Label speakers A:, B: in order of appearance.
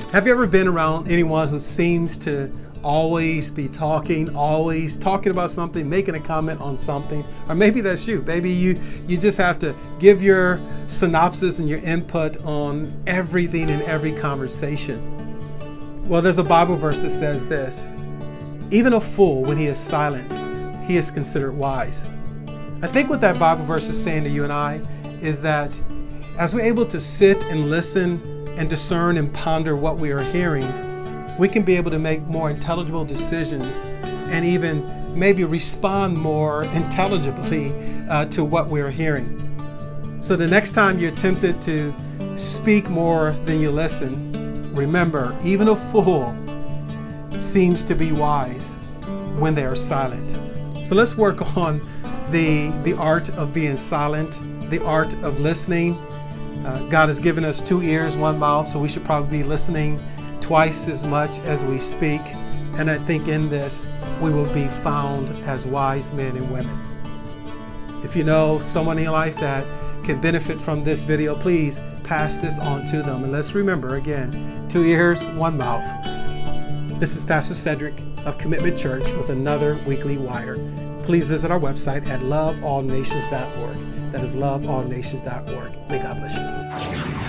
A: Have you ever been around anyone who seems to always be always talking about something, making a comment on something? Or maybe that's you. Maybe you just have to give your synopsis and your input on everything in every conversation. Well, there's a Bible verse that says this: even a fool, when he is silent, he is considered wise. I think what that Bible verse is saying to you and I is that as we're able to sit and listen and discern and ponder what we are hearing, we can be able to make more intelligible decisions and even maybe respond more intelligibly to what we're hearing. So the next time you're tempted to speak more than you listen, remember, even a fool seems to be wise when they are silent. So let's work on the art of being silent, the art of listening. God has given us 2 ears, 1 mouth, so we should probably be listening twice as much as we speak. And I think in this, we will be found as wise men and women. If you know someone in your life that can benefit from this video, please pass this on to them. And let's remember, again, 2 ears, 1 mouth. This is Pastor Cedric of Commitment Church with another weekly wire. Please visit our website at loveallnations.org. That is loveallnations.org. May God bless you.